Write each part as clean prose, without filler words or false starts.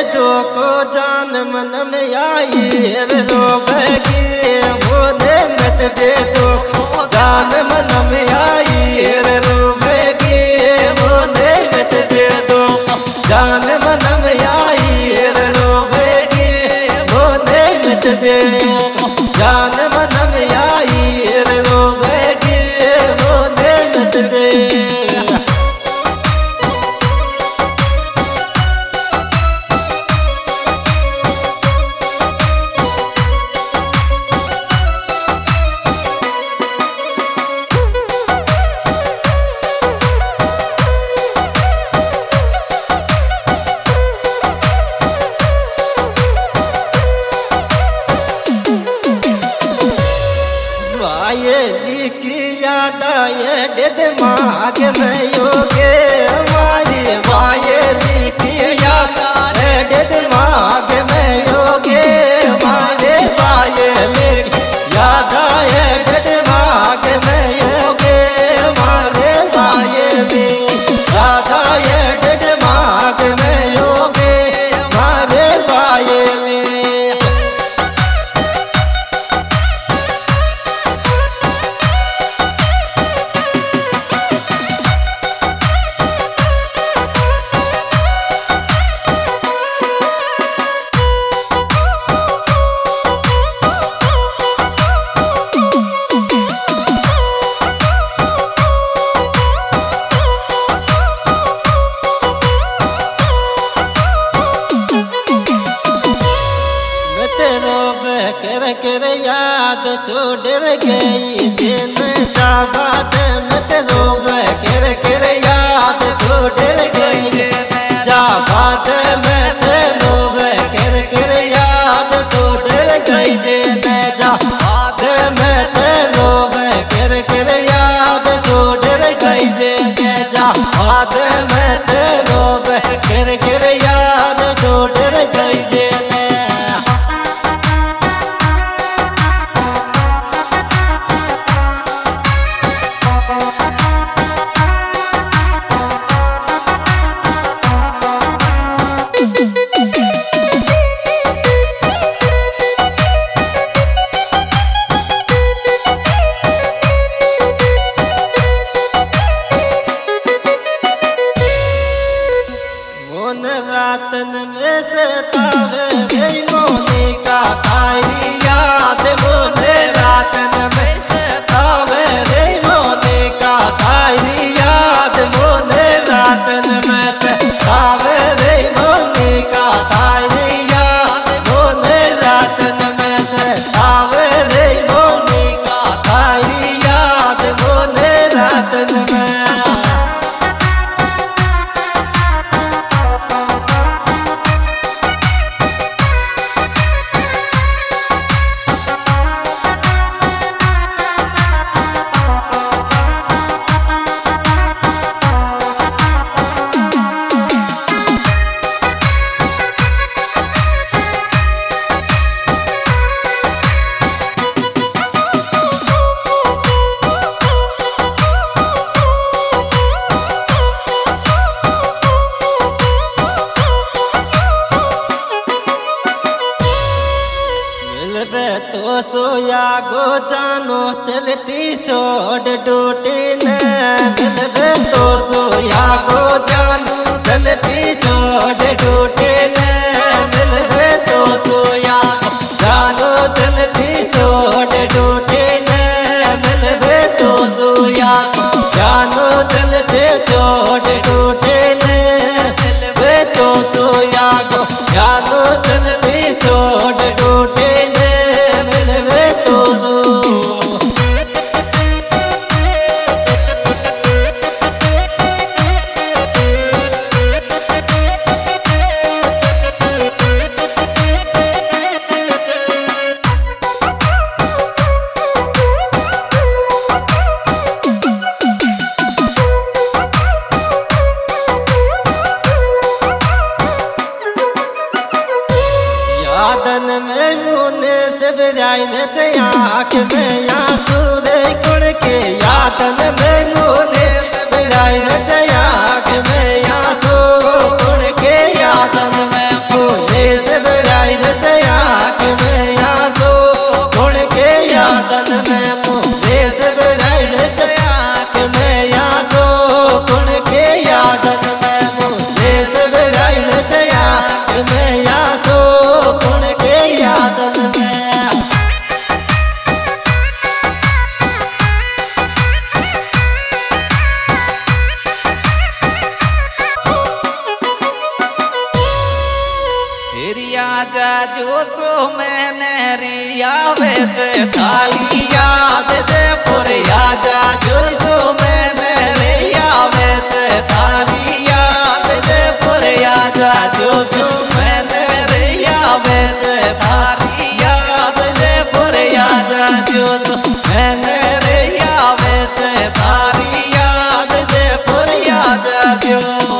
दो को जान मन में आई रोवेगी मोने मत दे दो जान मन में आई रोवेगी मोने मत दे दो जान मन में आई रोवेगी मोने मत दे जान मन में आई रोवेगी मोने मत दे। वायली की याद आए दिमाग में योगे हमारी वायली की याद आए दिमाग में योगे हमारे वायली याद आए दिमाग में योगे हमारे वायली याद आए दिमाग में योगे हमारे वायली। कर याद छोड़ गई दिन जाबाद मत रोब कर याद छोड़ गई जाबाद मत रोब कर याद छोड़ गई जाबाद मत रोब कर याद छोड़ गई जाबाद मत रोब कर याद छोड़ गई। रातन में सतावे गई मोने का तारी याद मोने रातन में सतावे गई मोने का तारी याद मोने रातन में सतावे गई मोने का तारी याद मोने रातन में सतावे गई मोने का तारी याद मोने रातन में। तो सोया गो जानो चलती छोड़ डूटी न मिलवे तो सोया गो जानो चलती छोड़ डूटी न मिलवे तो सोया जानो चलती छोड़ डूटी न मिलवे तो सोया जानो चलते छोड़ डूटी न मिलवे तो सोया गो जानो चलती छोड़ डूटी न मिलवे तो सो। जोशो मैंने रिया बेच थारी याद जयपुर आजा जोशो मैंने रिया बेच थारी याद जयपुर आजा जोशो मैंने रिया बेच थारी याद जयपुर आजा जोशो मैंने रिया बेच थारी याद जयपुर आजा जो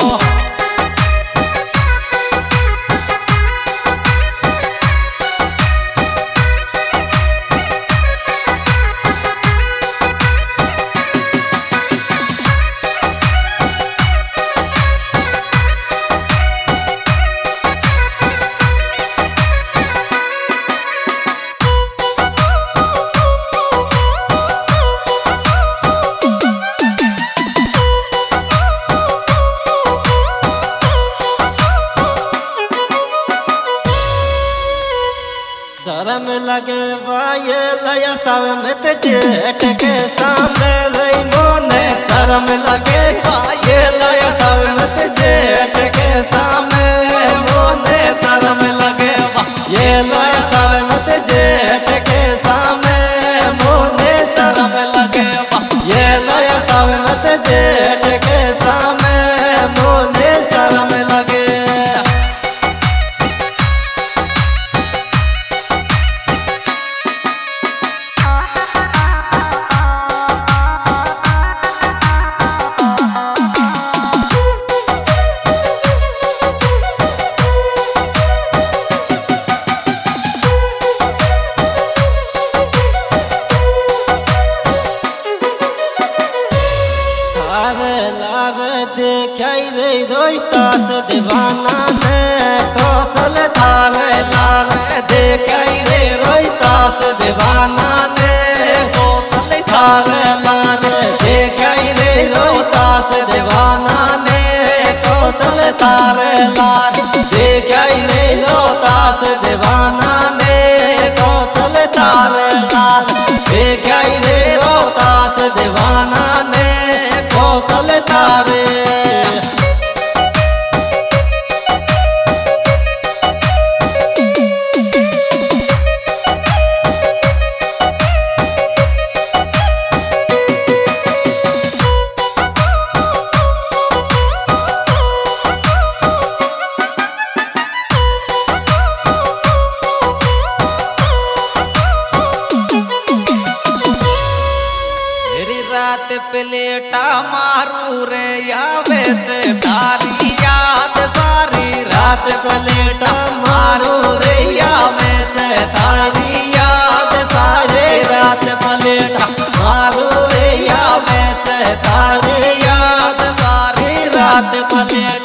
शर्म लगे वाये लया सब मत जेठ के सामने रही मोने शर्म लगे वाये लया सब मत जेठ के सामने मोने शर्म लगे ये लया सब मत जेठ के सामने मोने शर्म लगे ये लया सब मत जेठ के सामने मोने शर्म लगे देखाई रे रोहितास दीवाना ने कौशल थारे लारे देखाई रे रोहितास दीवाना ने कौशल थारे लारे देखाई रे रोहितास दीवाना ने कौशल थारे लारे देखाई रे रोहितास दीवाना ने कौशल थारे लारे देखाई रे रोहितास दीवाना ने कौशल थारे रात प्लेटा मारू रे या बेच थारी याद सारी रात प्लेटा मारू रे या बेच थारी याद सारी रात प्लेटा मारू रे या बेच थारी याद सारी रात प्लेटा